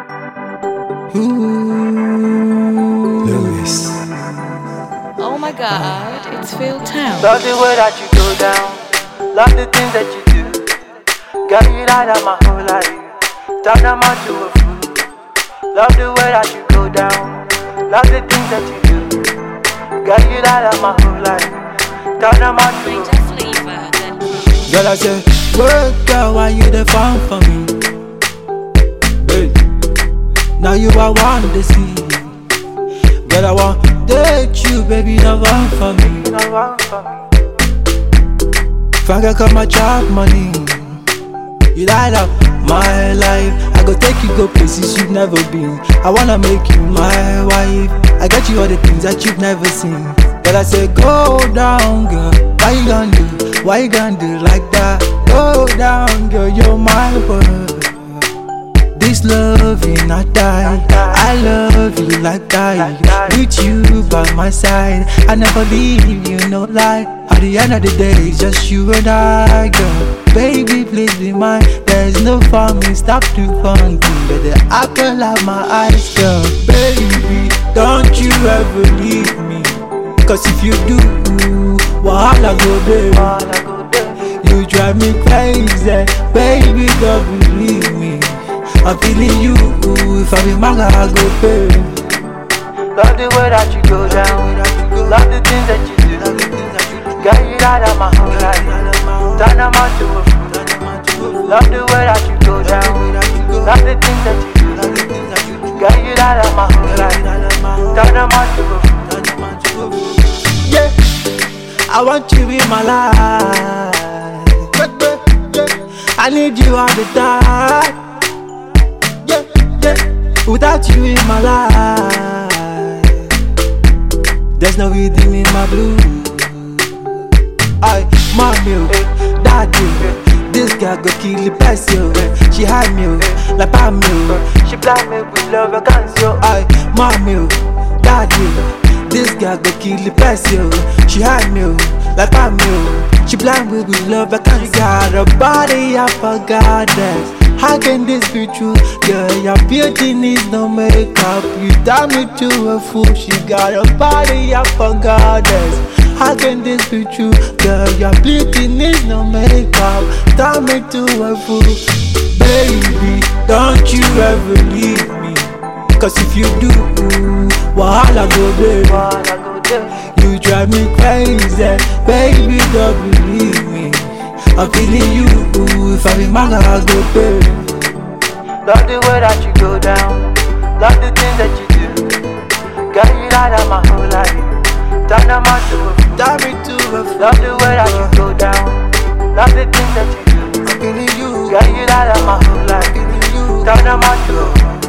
Lewis. Oh my god, it's Phil Town. Love the way that you go down. Love the things that you do. Got you right out my whole life. Turn them out to a fool. Love the way that you go down. Love the things that you do. Got you right out my whole life. Turn them out to a fool. Girl, I say, work girl, why you the fun for me? Hey. Now you are one to see. Girl, I want date you, baby, no one for me. No one for me. If I can cut my job money, you light up my life. I go take you go places you've never been. I wanna make you my wife. I got you all the things that you've never seen. Girl, I say go down, girl. Why you gonna do? Why you gonna do like that? Go down, girl, you're my world. This love will not die. I love you like that. With you by my side, I never leave you, no lie. At the end of the day, it's just you and I, girl. Baby, please be mine. There's no fun, stop to fun. You're the apple of my eyes, girl. Baby, don't you ever leave me. Cause if you do, wahala go there. You drive me crazy, baby, don't believe me. I'm feeling you, if I be manga, I go pay. Love the way that you go down. Love the things that you do. Got you right out my whole life. Turn them out to a fool. Love the way that you go down. Love the things that you do. Got you right out my whole life. Turn them out to a fool. Yeah, I want you in my life. I need you all the time. Without you in my life, there's no rhythm in my blues. Mommy, daddy, this girl go kill the best, yo. She hide me, like palm me. She blind me with love, I can't see your eye. Mommy, daddy, this girl go kill the best, yo. She hide me, like palm me. She blind me with love, I can't see. She got a body, I forgot that. How can this be true? Girl, your beauty needs no makeup. You turn me to a fool. She got a body, I forgot this. How can this be true? Girl, your beauty needs no makeup. Turn me to a fool. Baby, don't you ever leave me. Cause if you do, wahala go there. You drive me crazy, baby, don't believe me. I'm feeling you, if I be manga, I go pay. Love the way that you go down. Love the things that you do. Got you right out my whole life. Turn them out to a fool. Love the way that you go down. Love the things that you do. I'm feeling you. Got you right out my whole life. Turn them out to a fool.